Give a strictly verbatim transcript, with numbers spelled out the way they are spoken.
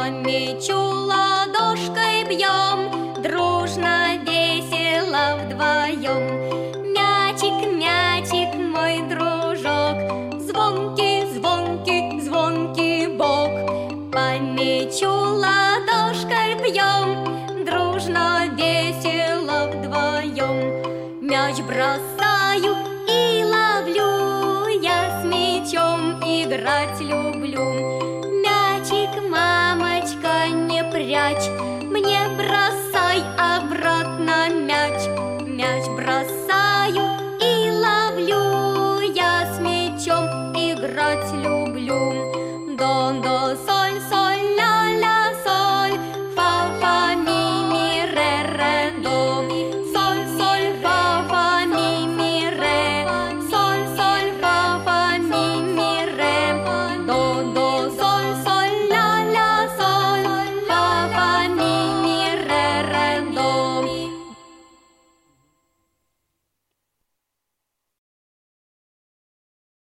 По мячу ладошкой бьем, дружно, весело вдвоем. Мячик, мячик, мой дружок, звонкий, звонкий, звонкий бок. По мячу ладошкой бьем, дружно, весело вдвоем. Мяч бросаю и ловлю, я с мячом играть люблю. Мячик, мамочка, не прячь, мне бросай обратно мяч. Мяч бросаю и ловлю, я с мячом играть люблю.